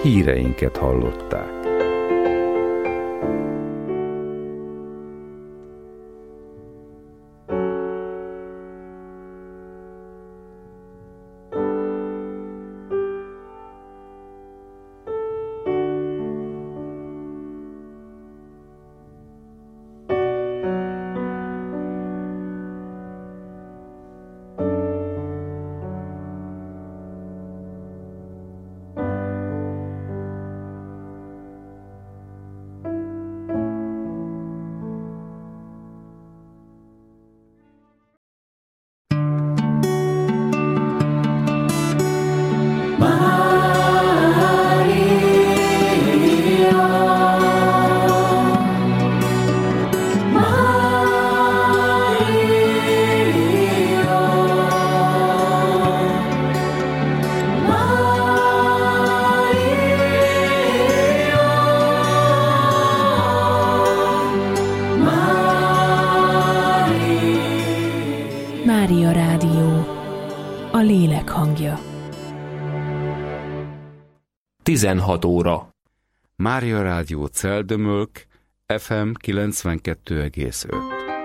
híreinket hallották. Mária Rádió, a lélek hangja. 16 óra. Mária Rádió Celdömölk, FM 92,5.